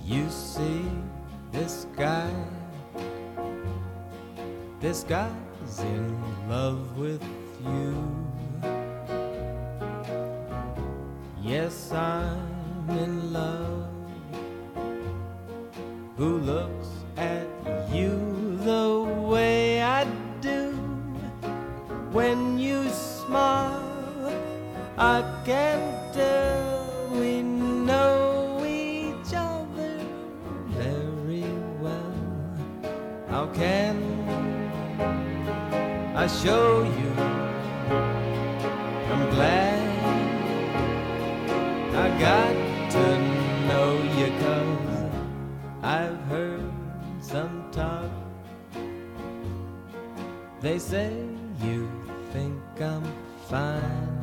You see, this guy's in love with you. Yes, I'm in love. Who looks at you the way I do? When you smile, I can tell we know each other very well. How can I show you? I'm glad I got to know you, 'cause I've heard some talk. They say you think I'm fine.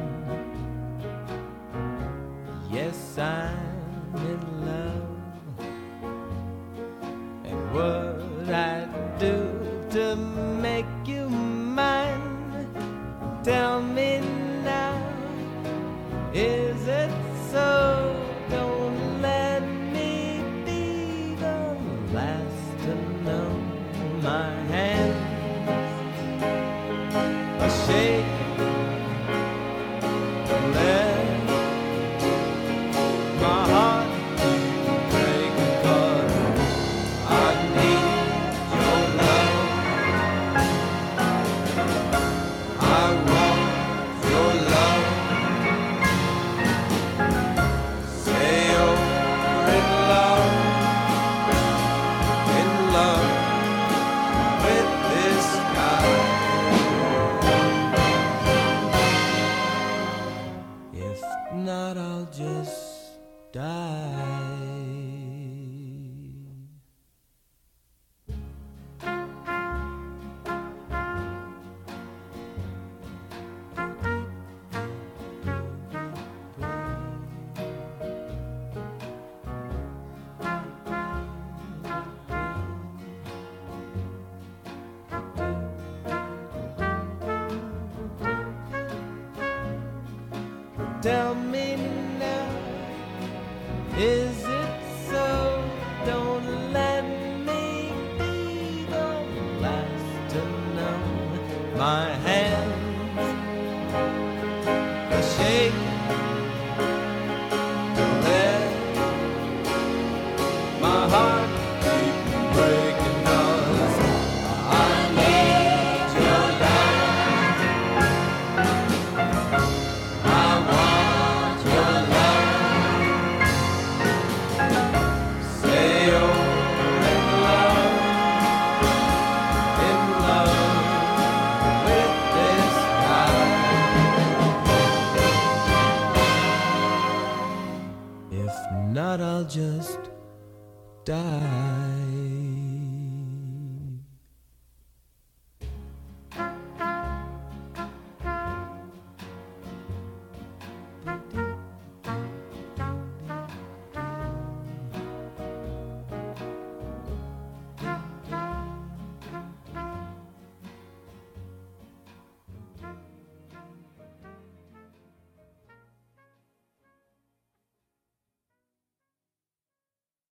Yes, I'm in love. And what I'd do to make you mine, tell me now. Is it so? Don't let me be the last to know. My hands are shaking. Don't let my heart break, 'cause I need your love. I want your love. Say you're in love with this guy. If not, I'll just die. Tell me now, is it so? Don't let me be the last to know. My hands are shaking. Don't let my heart keep breaking, 'cause I need your love. I want your love. Say you're in love with this guy. If not, I'll just die.